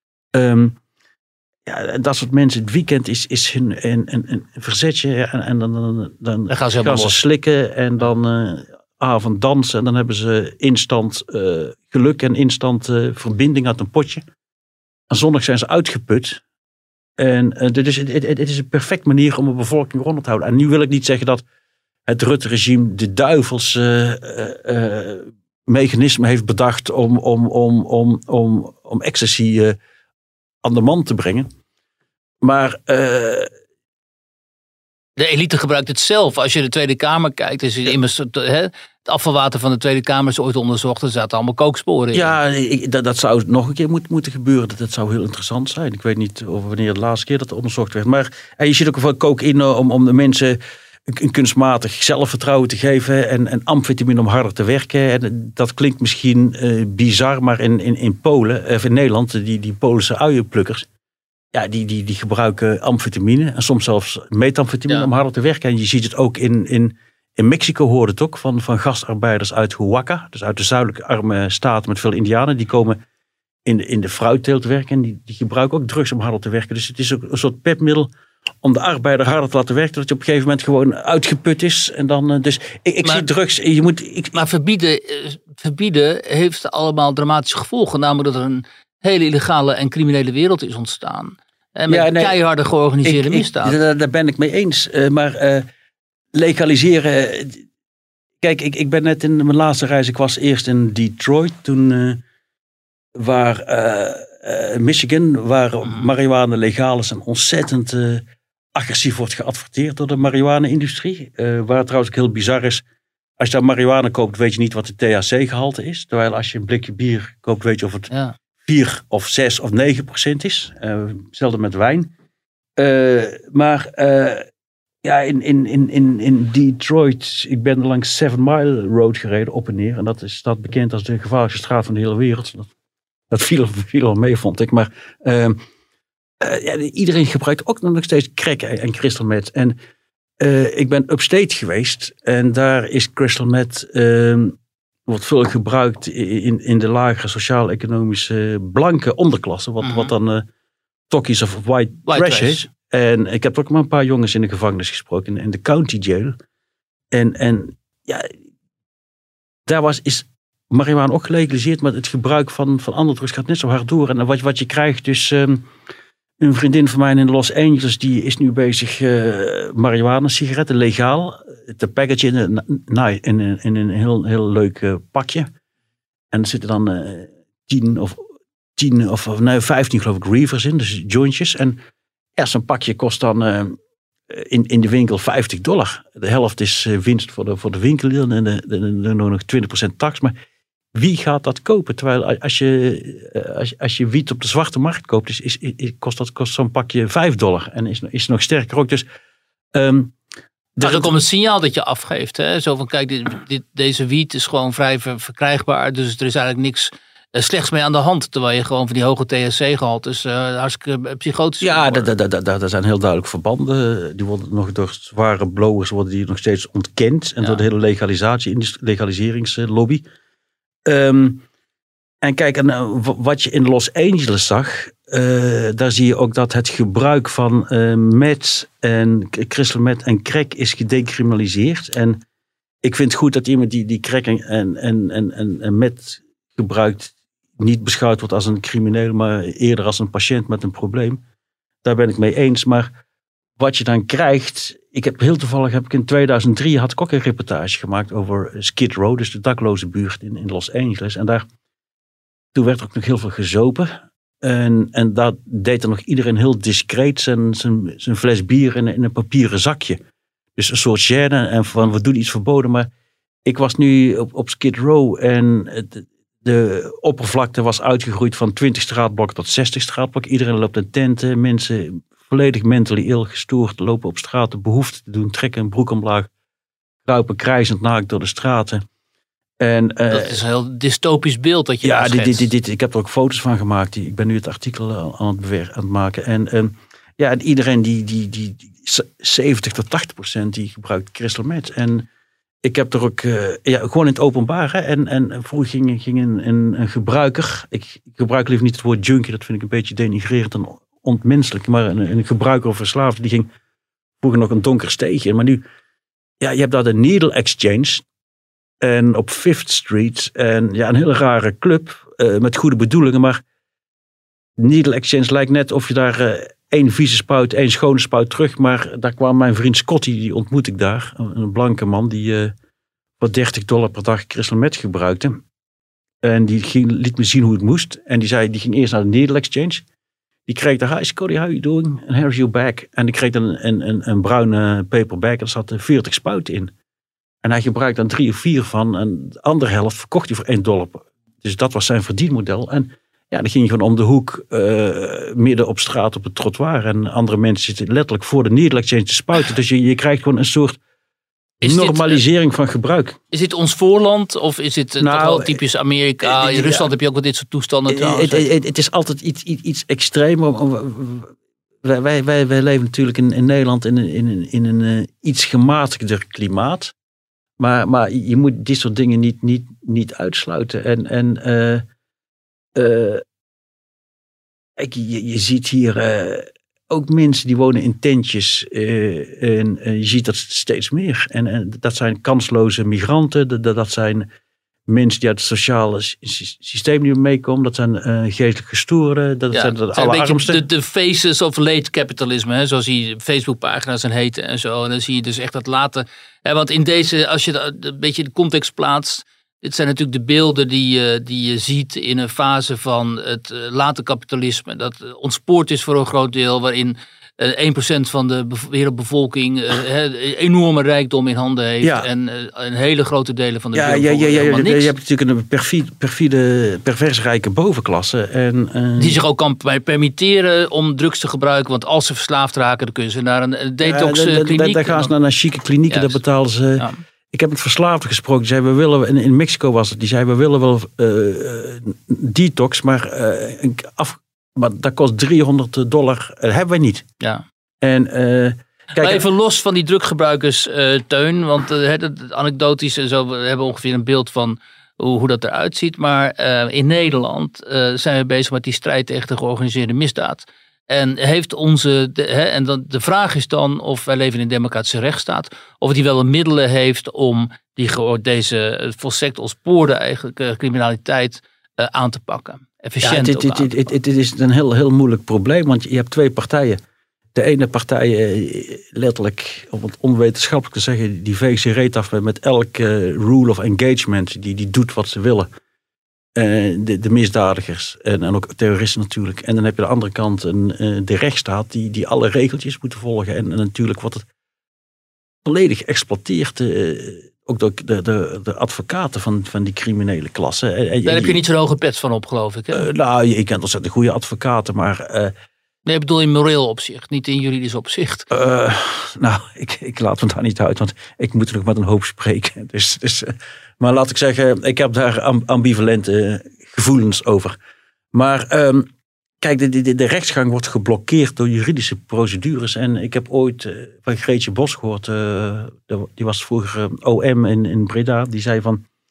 Dat soort mensen, het weekend is hun een verzetje en dan gaan ze slikken en dan avond dansen en dan hebben ze instant geluk en instant verbinding uit een potje. En zondag zijn ze uitgeput. En dus het is een perfect manier om een bevolking rond te houden. En nu wil ik niet zeggen dat het Rutte-regime de duivels mechanisme heeft bedacht om ecstasy aan de man te brengen. Maar de elite gebruikt het zelf. Als je de Tweede Kamer kijkt, is immers het afvalwater van de Tweede Kamer is ooit onderzocht. Er zaten allemaal kooksporen in. Ja, dat zou nog een keer moeten gebeuren. Dat zou heel interessant zijn. Ik weet niet wanneer de laatste keer dat onderzocht werd. Maar je ziet ook wel cocaïne om de mensen een kunstmatig zelfvertrouwen te geven. En amfetamine om harder te werken. En dat klinkt misschien bizar, maar in Polen, of in Nederland, die Poolse uienplukkers. Ja, die gebruiken amfetamine en soms zelfs methamfetamine om harder te werken. En je ziet het ook in Mexico, hoorde het ook van gastarbeiders uit Oaxaca. Dus uit de zuidelijke arme staten met veel indianen. Die komen in de fruitteelt werken en die gebruiken ook drugs om harder te werken. Dus het is ook een soort pepmiddel om de arbeider harder te laten werken. Dat je op een gegeven moment gewoon uitgeput is. En dan, dus ik zie drugs. Maar verbieden heeft allemaal dramatische gevolgen. Namelijk dat er een hele illegale en criminele wereld is ontstaan. En met keiharde georganiseerde misdaad. Daar ben ik mee eens. Maar legaliseren. Kijk, ik ben net in mijn laatste reis. Ik was eerst in Detroit. Toen Michigan, waar marihuana legaal is en ontzettend agressief wordt geadverteerd door de marihuana-industrie. Waar trouwens ook heel bizar is. Als je daar marihuana koopt, weet je niet wat de THC-gehalte is. Terwijl als je een blikje bier koopt, weet je of het 4 of 6 of 9% is. Hetzelfde met wijn. In Detroit, ik ben er langs 7 Mile Road gereden, op en neer. En dat staat bekend als de gevaarlijkste straat van de hele wereld. Dat viel al mee, vond ik. Maar iedereen gebruikt ook nog steeds crack en crystal meth. En ik ben upstate geweest. En daar is crystal meth wordt veel gebruikt in de lagere sociaal-economische blanke onderklasse. Wat dan tokkies of white trash is. En ik heb ook maar een paar jongens in de gevangenis gesproken. In de county jail. En daar is marihuana ook gelegaliseerd. Maar het gebruik van andere drugs gaat net zo hard door. En wat je krijgt dus Een vriendin van mij in Los Angeles, die is nu bezig marihuana-sigaretten legaal te packagen in een heel leuk pakje. En er zitten dan 15 geloof ik reefers in, dus jointjes. En ja, zo'n pakje kost dan in de winkel $50. De helft is winst voor de winkel en nog 20% tax. Maar wie gaat dat kopen? Terwijl als je wiet op de zwarte markt koopt, kost zo'n pakje $5 en is nog sterker ook. Dus dat is ook om het signaal dat je afgeeft. Hè? Zo van, kijk, deze wiet is gewoon vrij verkrijgbaar. Dus er is eigenlijk niks slechts mee aan de hand. Terwijl je gewoon van die hoge THC-gehaltes hartstikke psychotisch. Ja, daar zijn heel duidelijk verbanden. Die worden nog door zware blowers worden die nog steeds ontkend. En door de hele legaliseringslobby. En kijk, wat je in Los Angeles zag, daar zie je ook dat het gebruik van meth en crystal meth en crack is gedecriminaliseerd. En ik vind het goed dat iemand die crack en meth gebruikt niet beschouwd wordt als een crimineel, maar eerder als een patiënt met een probleem. Daar ben ik mee eens. Maar wat je dan krijgt, heel toevallig heb ik in 2003 had ik ook een reportage gemaakt over Skid Row, dus de dakloze buurt in Los Angeles. En toen werd er ook nog heel veel gezopen. En daar deed er nog iedereen heel discreet zijn fles bier in een papieren zakje. Dus een soort gêne en van we doen iets verboden. Maar ik was nu op Skid Row en de oppervlakte was uitgegroeid van 20 straatblokken tot 60 straatblokken. Iedereen loopt in tenten. Mensen volledig mentally ill, gestoord, lopen op straat de behoefte te doen, trekken een broek omlaag, kruipen krijzend naakt door de straten. En, dat is een heel dystopisch beeld dat je ik heb er ook foto's van gemaakt. Ik ben nu het artikel aan het maken. En iedereen die 70 tot 80% die gebruikt crystal meth. En ik heb er ook gewoon in het openbaar. Hè, en vroeger ging een gebruiker. Ik gebruik liever niet het woord junkie. Dat vind ik een beetje denigrerend en ontmenselijk. Maar een gebruiker of verslaafde die ging vroeger nog een donker steegje in. Maar nu, je hebt daar de Needle Exchange. En op Fifth Street. En een hele rare club. Met goede bedoelingen. Maar Needle Exchange lijkt net of je daar 1 vieze spuit, 1 schone spuit terug. Maar daar kwam mijn vriend Scotty, die ontmoet ik daar. Een blanke man die voor $30 per dag crystal meth gebruikte. En die liet me zien hoe het moest. En die ging eerst naar de Needle Exchange. Die kreeg daar, hi Scotty, how you doing? And here's your bag. En die kreeg dan een bruine paperbag. En er zaten 40 spuiten in. En hij gebruikte dan 3 of 4 van. En de andere helft verkocht hij voor $1. Dus dat was zijn verdienmodel. En dan ging je gewoon om de hoek, midden op straat op het trottoir. En andere mensen zitten letterlijk voor de Needle Exchange te spuiten. Dus je krijgt gewoon een soort normalisering van gebruik. Is dit ons voorland of is dit toch wel typisch Amerika? In Rusland heb je ook wel dit soort toestanden trouwens. Het is altijd iets extremer. Wij leven natuurlijk in Nederland in een iets gematigder klimaat. Maar je moet dit soort dingen niet uitsluiten. Je ziet hier ook mensen die wonen in tentjes. En je ziet dat steeds meer. En dat zijn kansloze migranten. Dat zijn mensen die uit het sociale systeem niet meekomen. Dat zijn geestelijk gestoorden. Dat zijn de allerarmsten. De faces of late capitalisme. Hè, zoals die Facebookpagina's en heten en zo. En dan zie je dus echt dat late. Want in deze, als je dat een beetje in de context plaatst. Dit zijn natuurlijk de beelden die je ziet in een fase van het late kapitalisme. Dat ontspoord is voor een groot deel. Waarin 1% van de wereldbevolking enorme rijkdom in handen heeft. Ja. En een hele grote delen van de wereldbevolking niks. Je hebt natuurlijk een pervers rijke bovenklasse. Die zich ook kan permitteren om drugs te gebruiken. Want als ze verslaafd raken, dan kunnen ze naar een detox-kliniek. Daar gaan ze naar chique klinieken, daar betalen ze. Ja. Ik heb met verslaafden gesproken. Die zei, we willen, in Mexico was het. Die zei, we willen wel detox, maar dat kost $300. Dat hebben wij niet. Ja. En kijk, even los van die druggebruikers, Teun. Want anekdotisch en zo, we hebben ongeveer een beeld van hoe dat eruit ziet. Maar in Nederland zijn we bezig met die strijd tegen de georganiseerde misdaad. En heeft de vraag is dan of wij leven in een democratische rechtsstaat. Of die wel middelen heeft om deze volstrekt ontspoorde eigenlijk criminaliteit aan te pakken. efficiënt het is een heel moeilijk probleem, want je hebt twee partijen. De ene partij, letterlijk, om het onwetenschappelijk te zeggen, die veegt zijn reet af met elk rule of engagement. Die doet wat ze willen. De misdadigers en ook terroristen natuurlijk. En dan heb je aan de andere kant de rechtsstaat die alle regeltjes moeten volgen. En natuurlijk wordt het volledig geëxploiteerd. Ook door de advocaten van die criminele klasse. Daar heb je niet zo'n hoge pet van op, geloof ik. Hè? Je kent ontzettend goede advocaten, maar... Nee, ik bedoel in moreel opzicht, niet in juridisch opzicht. Ik laat me daar niet uit, want ik moet er nog met een hoop spreken. Maar laat ik zeggen, ik heb daar ambivalente gevoelens over. Maar kijk, de rechtsgang wordt geblokkeerd door juridische procedures. En ik heb ooit van Greetje Bos gehoord, die was vroeger OM in Breda. Die zei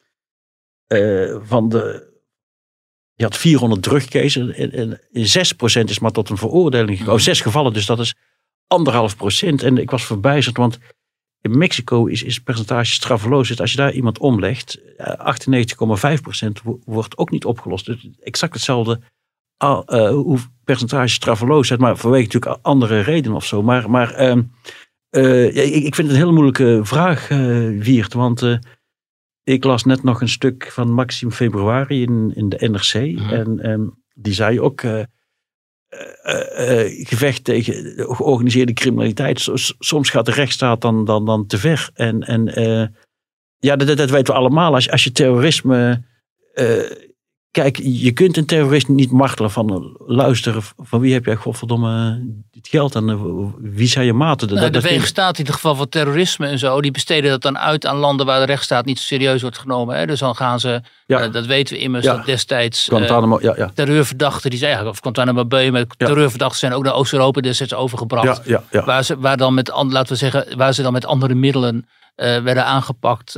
je had 400 drugcases en 6% is maar tot een veroordeling gekomen. 6 gevallen, dus dat is 1,5%. En ik was verbijsterd, want in Mexico is percentage straffeloosheid. Als je daar iemand omlegt, 98,5% wordt ook niet opgelost. Dus exact hetzelfde percentage straffeloosheid, maar vanwege natuurlijk andere redenen of zo. Maar ik vind het een hele moeilijke vraag, Wiert, want... Ik las net nog een stuk van Maxime Februari in de NRC. En die zei ook... gevecht tegen de georganiseerde criminaliteit. Soms gaat de rechtsstaat dan te ver. Dat weten we allemaal. Als je terrorisme... Kijk, je kunt een terrorist niet martelen van luisteren, van wie heb jij godverdomme het geld en wie zijn je maten? De Verenigde in het geval van terrorisme en zo, die besteden dat dan uit aan landen waar de rechtsstaat niet zo serieus wordt genomen. Hè? Dus dan gaan ze, dat weten we immers, dat destijds terreurverdachten, die zijn of Guantanamo Bay, maar terreurverdachten zijn ook naar Oost-Europa destijds overgebracht. Waar ze dan met andere middelen werden aangepakt.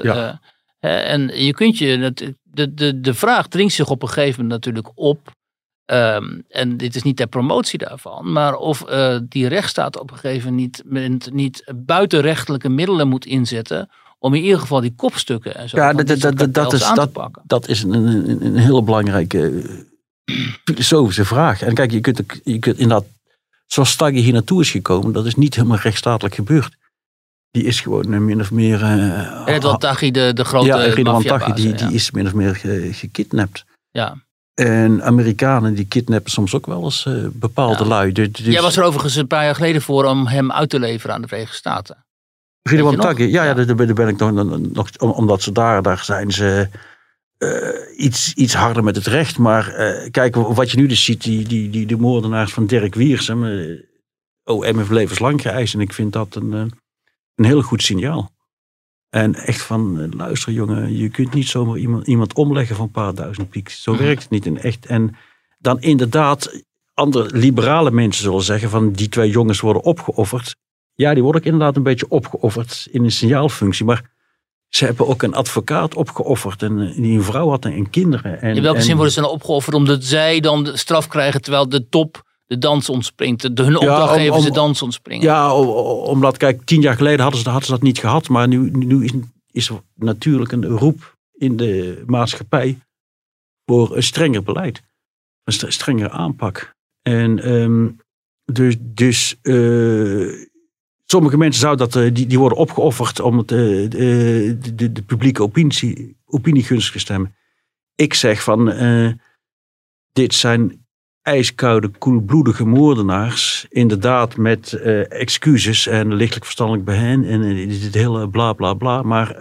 En je kunt de vraag dringt zich op een gegeven moment natuurlijk op. En dit is niet ter promotie daarvan. Maar of die rechtsstaat op een gegeven moment niet buitenrechtelijke middelen moet inzetten. Om in ieder geval die kopstukken en zo aan te pakken. Dat is een hele belangrijke filosofische vraag. En kijk, je kunt inderdaad, zoals Stagge hier naartoe is gekomen. Dat is niet helemaal rechtsstatelijk gebeurd. Die is gewoon min of meer... Edward Taghi, de grote maffiabaas. Die is min of meer gekidnapt. Ja. En Amerikanen die kidnappen soms ook wel eens bepaalde lui. Dus... Jij was er overigens een paar jaar geleden voor om hem uit te leveren aan de Verenigde Staten. Ridwan Taghi, daar ben ik nog omdat ze daar zijn ze iets harder met het recht. Maar kijk, wat je nu dus ziet, die moordenaars van Dirk Wiersum. OM heeft levenslang geëist en ik vind dat een heel goed signaal. En echt van, luister jongen, je kunt niet zomaar iemand omleggen van een paar duizend pieks. Zo werkt het niet in echt. En dan inderdaad, andere liberale mensen zullen zeggen van die 2 jongens worden opgeofferd. Ja, die worden ook inderdaad een beetje opgeofferd in een signaalfunctie. Maar ze hebben ook een advocaat opgeofferd en die een vrouw had en kinderen. In welke zin worden ze dan opgeofferd? Omdat zij dan de straf krijgen terwijl de top de dans ontspringt. Hun opdrachtgevers de dans ontspringen. Ja, omdat kijk, 10 jaar geleden hadden ze dat niet gehad. Maar nu is er natuurlijk een roep in de maatschappij voor een strenger beleid. Een strengere aanpak. En sommige mensen zouden die worden opgeofferd om de publieke opinie gunstig te stemmen. Ik zeg van dit zijn ijskoude, koelbloedige moordenaars. Inderdaad met excuses en lichtelijk verstandelijk bij hen. En dit hele bla bla bla. Maar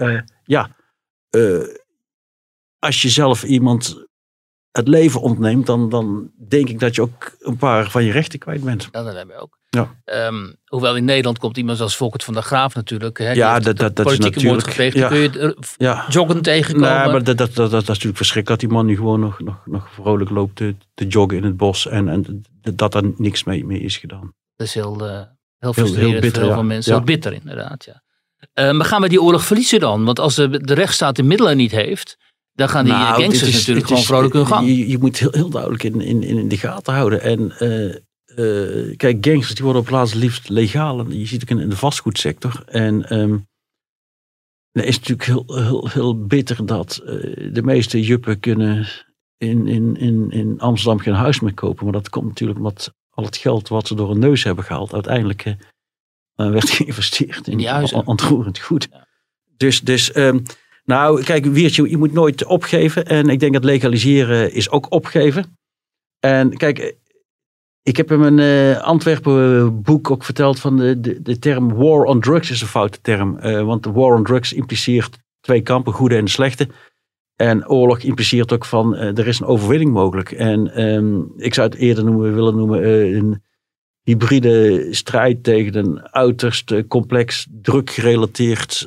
als je zelf iemand het leven ontneemt, dan denk ik dat je ook een paar van je rechten kwijt bent. Ja, dat hebben we ook. Ja. Hoewel in Nederland komt iemand als Volkert van der Graaf natuurlijk. Hè, dat is natuurlijk. Gepleegd. Ja. Kun je joggen tegenkomen? Nee, maar dat is natuurlijk verschrikkelijk dat die man nu gewoon nog vrolijk loopt te joggen in het bos. En dat er niks mee is gedaan. Dat is heel frustrerend bitter, voor heel veel mensen. Heel bitter inderdaad, ja. Maar gaan we die oorlog verliezen dan? Want als de rechtsstaat de middelen niet heeft, dan gaan die gangsters natuurlijk gewoon vrolijk hun gang. Je moet heel duidelijk in de gaten houden. En kijk, gangsters die worden op plaats liefst legaal. En je ziet ook in de vastgoedsector. En het is natuurlijk heel bitter dat de meeste juppen kunnen in Amsterdam geen huis meer kopen. Maar dat komt natuurlijk omdat al het geld wat ze door hun neus hebben gehaald, uiteindelijk werd geïnvesteerd in die huizen. ontroerend goed. Ja. Dus nou, kijk, Wiertje, je moet nooit opgeven. En ik denk dat legaliseren is ook opgeven. En kijk, ik heb in mijn Antwerpen boek ook verteld van de term war on drugs is een foute term. Want de war on drugs impliceert 2 kampen, goede en de slechte. En oorlog impliceert ook van er is een overwinning mogelijk. En ik zou het eerder willen noemen een hybride strijd tegen een uiterst complex, druggerelateerd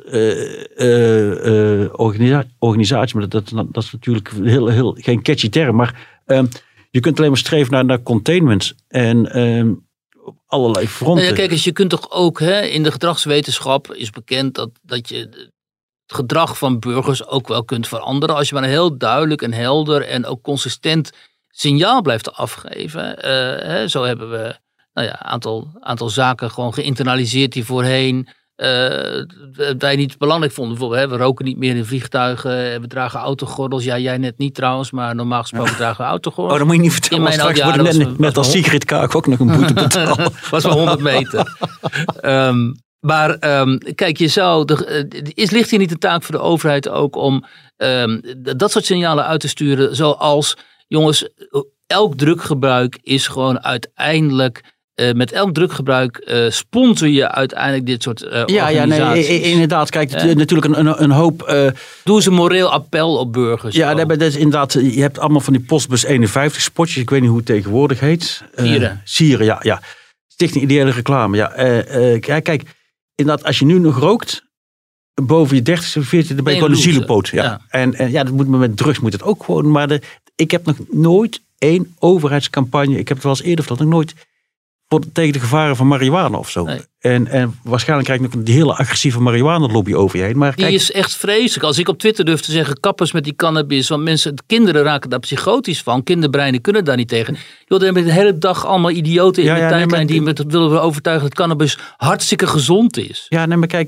organisatie. Maar dat is natuurlijk heel geen catchy term. Maar je kunt alleen maar streven naar containment. En op allerlei fronten. Ja, kijk eens, je kunt toch ook in de gedragswetenschap is bekend dat je het gedrag van burgers ook wel kunt veranderen. Als je maar een heel duidelijk en helder en ook consistent signaal blijft afgeven. Zo hebben we aantal zaken gewoon geïnternaliseerd die voorheen wij niet belangrijk vonden. Bijvoorbeeld, we roken niet meer in vliegtuigen, we dragen autogordels. Ja, jij net niet trouwens, maar normaal gesproken dragen we autogordels. Oh, dat moet je niet vertellen. Straks word ik net als Sigrid Kaag ook nog een boete betalen. Was maar 100 meter. Maar kijk, ligt hier niet de taak voor de overheid ook om dat soort signalen uit te sturen, zoals, jongens, elk druggebruik is gewoon uiteindelijk met elk druggebruik sponsor je uiteindelijk dit soort organisaties. Nee, inderdaad. Kijk, natuurlijk een hoop. Doe eens een moreel appel op burgers. Ja, dat is inderdaad. Je hebt allemaal van die Postbus 51 spotjes. Ik weet niet hoe het tegenwoordig heet. Sieren, ja. Stichting Ideële Reclame. Ja. Kijk, inderdaad, als je nu nog rookt, boven je 30, 40, dan ben je gewoon een zielepoot. Ja. En dat moet met drugs moet het ook gewoon. Maar ik heb nog nooit één overheidscampagne. Ik heb het wel eens eerder verteld, nog nooit tegen de gevaren van marihuana of zo. Nee. En waarschijnlijk krijg je nog die hele agressieve marihuana-lobby over je heen. Maar die is echt vreselijk. Als ik op Twitter durf te zeggen, kappers met die cannabis. Want kinderen raken daar psychotisch van. Kinderbreinen kunnen daar niet tegen. Joh, er hebben de hele dag allemaal idioten in de tijdlijn die willen overtuigen dat cannabis hartstikke gezond is. Ja, nee, maar kijk,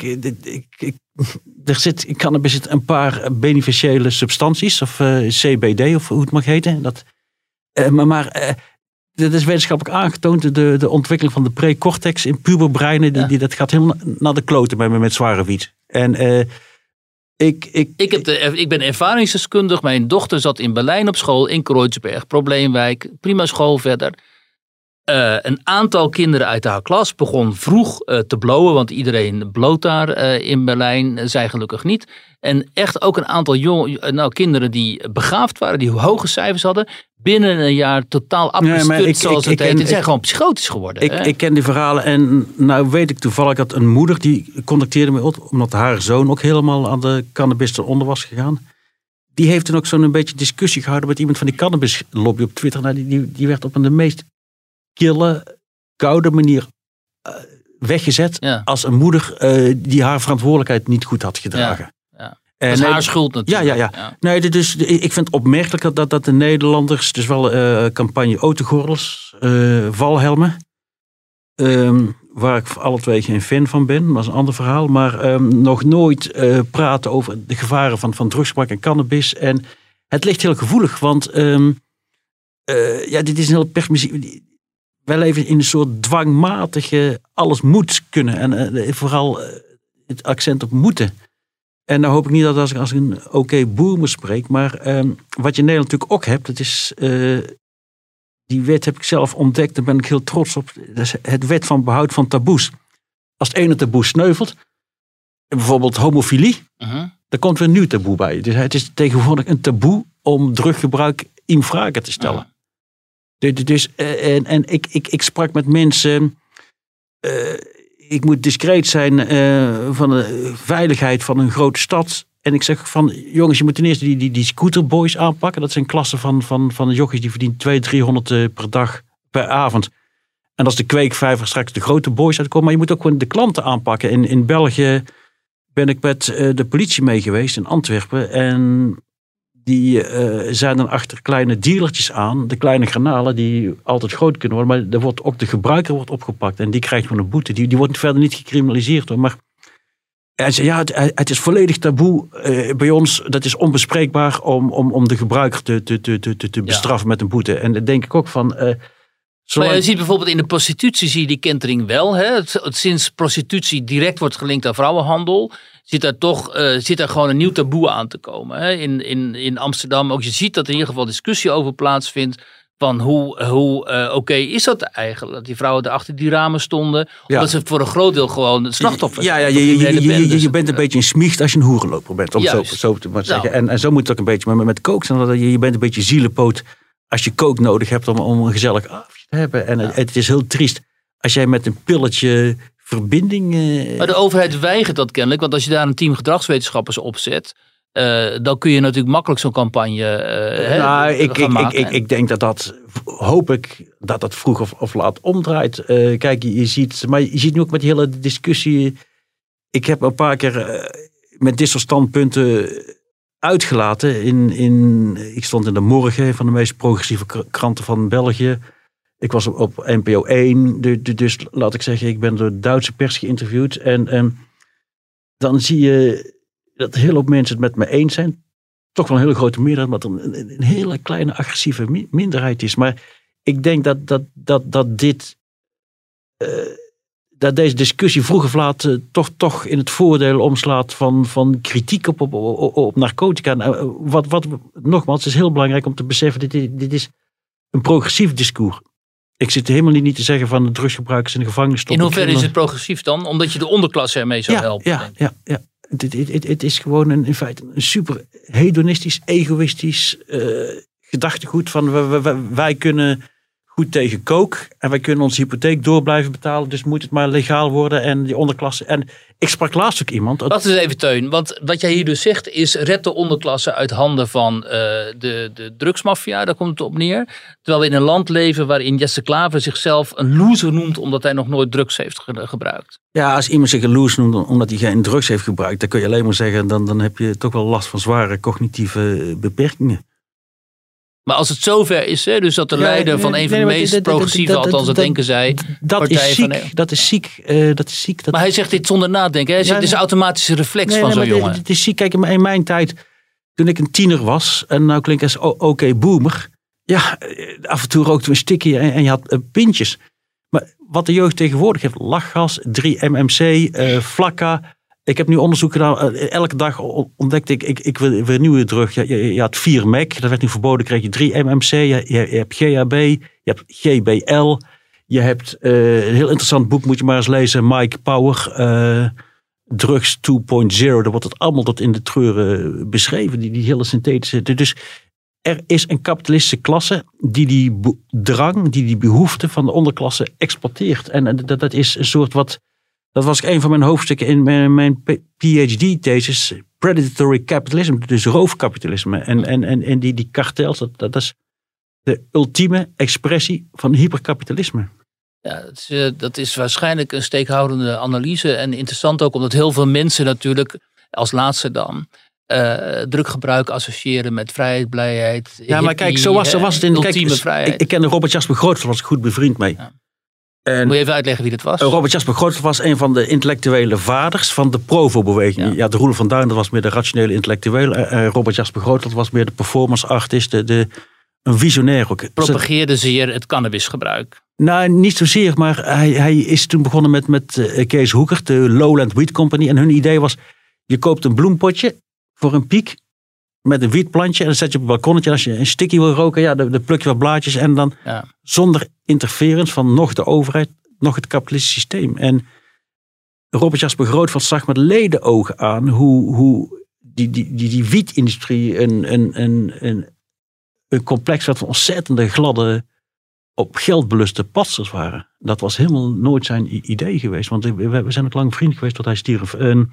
in cannabis zit een paar beneficiële substanties. Of CBD, of hoe het mag heten. Dat is wetenschappelijk aangetoond. De ontwikkeling van de precortex in puberbreinen. Dat gaat helemaal naar de kloten met zware wiet. En ik ben ervaringsdeskundig. Mijn dochter zat in Berlijn op school. In Kreuzberg, probleemwijk. Prima school verder. Een aantal kinderen uit haar klas begon vroeg te blowen. Want iedereen bloot daar in Berlijn. Zij gelukkig niet. En echt ook een aantal kinderen die begaafd waren. Die hoge cijfers hadden. Binnen een jaar totaal afgestut, zoals het heet. Die zijn gewoon psychotisch geworden. Ik ken die verhalen. En nou weet ik toevallig dat een moeder die contacteerde me op. Omdat haar zoon ook helemaal aan de cannabis eronder was gegaan. Die heeft toen ook zo'n beetje discussie gehouden met iemand van die cannabislobby op Twitter. Nou, die werd op een de meest kille, koude manier weggezet. Als een moeder die haar verantwoordelijkheid niet goed had gedragen. Dat is haar schuld natuurlijk. Ja. Nee, dus ik vind het opmerkelijk dat de Nederlanders, dus wel campagne autogordels, valhelmen, waar ik alle twee geen fan van ben, dat is een ander verhaal, maar nog nooit praten over de gevaren van drugsgebruik en cannabis. En het ligt heel gevoelig, want dit is een heel permissief. Wij leven in een soort dwangmatige alles moet kunnen en vooral het accent op moeten. En dan hoop ik niet dat als ik een oké boer spreek. Maar wat je in Nederland natuurlijk ook hebt. Dat is, die wet heb ik zelf ontdekt. Daar ben ik heel trots op. Dat is het wet van behoud van taboes. Als het ene taboe sneuvelt. Bijvoorbeeld homofilie. Dan komt weer een nieuw taboe bij. Dus het is tegenwoordig een taboe om druggebruik in vraag te stellen. Dus, en ik sprak met mensen. Ik moet discreet zijn van de veiligheid van een grote stad. En ik zeg van, jongens, je moet ten eerste die scooterboys aanpakken. Dat zijn klassen van de jochies die verdienen 200-300 per dag, per avond. En als de kweekvijver straks de grote boys uitkomen. Maar je moet ook gewoon de klanten aanpakken. In België ben ik met de politie mee geweest in Antwerpen. En die zijn dan achter kleine dealertjes aan. De kleine granalen die altijd groot kunnen worden. Maar er wordt ook de gebruiker wordt opgepakt. En die krijgt gewoon een boete. Die wordt verder niet gecriminaliseerd hoor. Maar Hij zei, het is volledig taboe bij ons. Dat is onbespreekbaar om de gebruiker te bestraffen met een boete. En dan denk ik ook van... Maar je ziet bijvoorbeeld in de prostitutie, zie je die kentering wel. Hè? Sinds prostitutie direct wordt gelinkt aan vrouwenhandel, zit er gewoon een nieuw taboe aan te komen. Hè? In Amsterdam ook. Je ziet dat er in ieder geval discussie over plaatsvindt. Van hoe oké is dat eigenlijk? Dat die vrouwen er achter die ramen stonden. Omdat ze voor een groot deel gewoon het slachtoffer zijn. Je bent een beetje een smiecht als je een hoerenloper bent. Om zo te maar zeggen. En zo moet het ook een beetje met coke. Je bent een beetje zielepoot als je coke nodig hebt om een gezellig avondje te hebben. En het is heel triest als jij met een pilletje verbinding... Maar de overheid weigert dat kennelijk. Want als je daar een team gedragswetenschappers opzet... dan kun je natuurlijk makkelijk zo'n campagne gaan maken. Ik denk hoop ik dat vroeg of laat omdraait. Kijk, je ziet nu ook met die hele discussie. Ik heb een paar keer met dit soort standpunten uitgelaten. Ik stond in de Morgen, van de meest progressieve kranten van België. Ik was op NPO 1, dus laat ik zeggen, ik ben door de Duitse pers geïnterviewd. En dan zie je dat een hele hoop mensen het met me eens zijn. Toch wel een hele grote meerderheid, maar een hele kleine agressieve minderheid is. Maar ik denk dat deze discussie vroeg of laat toch in het voordeel omslaat van kritiek op narcotica. Nogmaals, het is heel belangrijk om te beseffen, dit is een progressief discours. Ik zit helemaal niet te zeggen van de drugsgebruikers in de gevangenis stoppen. In hoeverre is het progressief dan? Omdat je de onderklasse ermee zou helpen. Ja. Het is gewoon in feite een super hedonistisch, egoïstisch gedachtegoed van wij kunnen goed tegen coke en wij kunnen onze hypotheek door blijven betalen, dus moet het maar legaal worden en die onderklasse. En ik sprak laatst ook iemand. Wacht eens even, Teun, want wat jij hier dus zegt is red de onderklasse uit handen van de drugsmafia, daar komt het op neer. Terwijl we in een land leven waarin Jesse Klaver zichzelf een loser noemt omdat hij nog nooit drugs heeft gebruikt. Ja, als iemand zich een loser noemt omdat hij geen drugs heeft gebruikt, dan kun je alleen maar zeggen, dan heb je toch wel last van zware cognitieve beperkingen. Maar als het zover is, hè, dus dat de leider van een van de meest progressieve, althans dat denken zij. Dat is ziek. Maar hij zegt dit zonder nadenken. Hij zegt, het is een automatische reflex van zo'n jongen. Het is ziek. Kijk, in mijn tijd, toen ik een tiener was, en nou klink ik als oké boomer. Ja, af en toe rookte we een stikje en je had pintjes. Maar wat de jeugd tegenwoordig heeft, lachgas, 3-MMC, flakka. Ik heb nu onderzoek gedaan. Elke dag ontdekte ik weer nieuwe drug. Je had 4-Mac. Dat werd nu verboden. Kreeg je 3-MMC. Je hebt GHB. Je hebt GBL. Je hebt een heel interessant boek. Moet je maar eens lezen. Mike Power. Drugs 2.0. Daar wordt het allemaal tot in de treuren beschreven. Die hele synthetische. Dus er is een kapitalistische klasse die drang, die behoefte van de onderklasse exploiteert. En dat is een soort wat... Dat was een van mijn hoofdstukken in mijn PhD-thesis. Predatory capitalism, dus roofkapitalisme. En die kartels, dat is de ultieme expressie van hyperkapitalisme. Ja, dat is waarschijnlijk een steekhoudende analyse. En interessant ook omdat heel veel mensen natuurlijk, als laatste dan, druggebruik associëren met vrijheid, blijheid. Ja, maar kijk, zo was het in de ultieme vrijheid. Ik kende Robert Jasper Grootveld, was ik goed bevriend mee. Ja. Moet je even uitleggen wie dat was? Robert Jasper Grootveld was een van de intellectuele vaders van de Provo-beweging. Ja, de Roelof van Duin, dat was meer de rationele intellectuele. Robert Jasper Grootveld was meer de performance artist, een visionair ook. Propageerde zeer het cannabisgebruik. Nou, niet zozeer, maar hij is toen begonnen met Kees Hoekert, de Lowland Weed Company. En hun idee was, je koopt een bloempotje voor een piek met een wietplantje en dan zet je op een balkonnetje. En als je een stikkie wil roken, dan pluk je wat blaadjes en dan zonder interference van nog de overheid, nog het kapitalistische systeem. En Robert Jasper Grootveld zag met ledenogen aan hoe die wietindustrie een complex had van ontzettende gladde, op geld beluste patsters waren. Dat was helemaal nooit zijn idee geweest. Want we zijn ook lang vriend geweest tot hij stierf.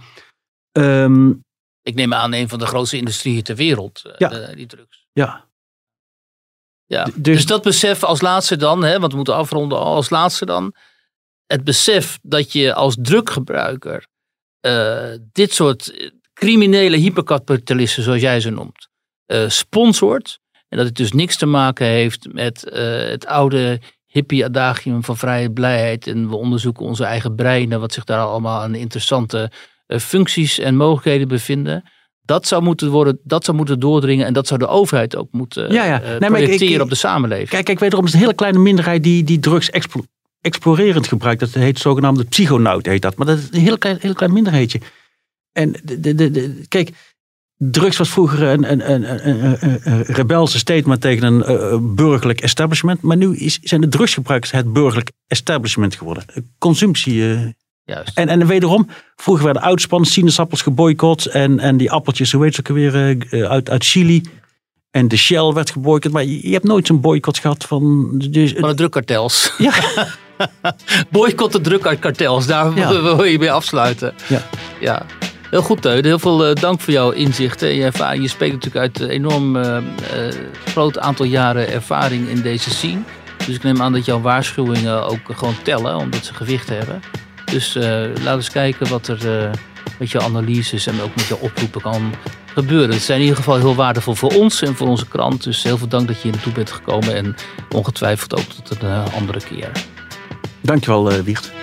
Ik neem aan een van de grootste industrieën ter wereld, die drugs. Ja. Ja. Dus dat besef als laatste dan, want we moeten afronden als laatste dan. Het besef dat je als druggebruiker dit soort criminele hyperkapitalisten, zoals jij ze noemt, sponsort. En dat het dus niks te maken heeft met het oude hippie-adagium van vrijheid, blijheid. En we onderzoeken onze eigen breinen, wat zich daar allemaal aan interessante functies en mogelijkheden bevinden. Dat zou moeten doordringen en dat zou de overheid ook moeten projecteren op de samenleving. Kijk, wederom is een hele kleine minderheid die drugs explorerend gebruikt. Dat heet zogenaamde psychonaut, heet dat. Maar dat is een heel klein minderheidje. En kijk, drugs was vroeger een rebelse statement tegen een burgerlijk establishment. Maar nu zijn de drugsgebruikers het burgerlijk establishment geworden. Consumptie. Juist. En wederom, vroeger werden uitspannen, sinaasappels geboycott. En die appeltjes, hoe heet ze ook weer, uit Chili. En de Shell werd geboycott. Maar je hebt nooit zo'n boycott gehad van de drugkartels. Ja. Boycott de drugkartels, daar wil je mee afsluiten. Ja. Heel goed, Teun. Heel veel dank voor jouw inzichten. Je spreekt natuurlijk uit een enorm groot aantal jaren ervaring in deze scene. Dus ik neem aan dat jouw waarschuwingen ook gewoon tellen, omdat ze gewicht hebben. Dus laten we eens kijken wat er met je analyses en ook met je oproepen kan gebeuren. Het zijn in ieder geval heel waardevol voor ons en voor onze krant. Dus heel veel dank dat je hier naartoe bent gekomen en ongetwijfeld ook tot een andere keer. Dankjewel, Wiert.